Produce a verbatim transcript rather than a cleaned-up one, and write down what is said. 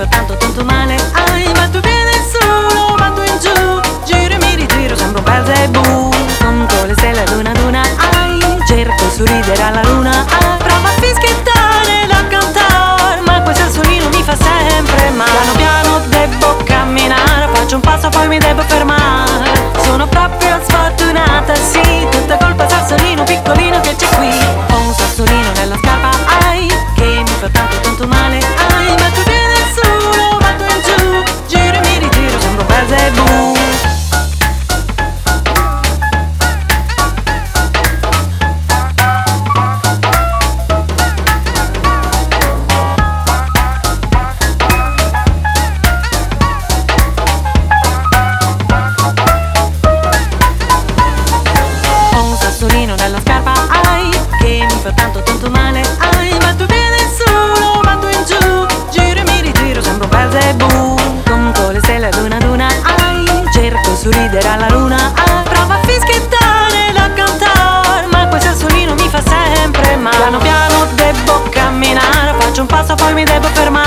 fa tanto tanto male. Ai, ma tu vieni su, ma tu in giù, giro e mi ritiro, sembro un Belzebù. Conto le stelle ad una ad una, ai, cerco di sorridere alla luna, ai, prova a fischiettare da cantare, ma quel sassolino mi fa sempre male. Piano piano devo camminare, faccio un passo poi mi devo fermare. Sono proprio sfortunata, sì, tutta colpa sassolino piccolino che c'è qui. Ho un sassolino nella scarpa, ai, che mi fa tanto tanto male. Ai, ma tu vieni su, ma tu in giù, giro e mi ritiro, sembro un Belzebù. Nella scarpa, ai, che mi fa tanto tanto male. Ai, ma tu vieni su, ma tu in giù, giro e mi ritiro, sembro un Belzebù. Conto le stelle ad una ad una, ai, cerco di sorridere alla luna, ai, prova a fischiettare da cantare, ma quel sassolino mi fa sempre male. Piano piano devo camminare, faccio un passo poi mi devo fermare.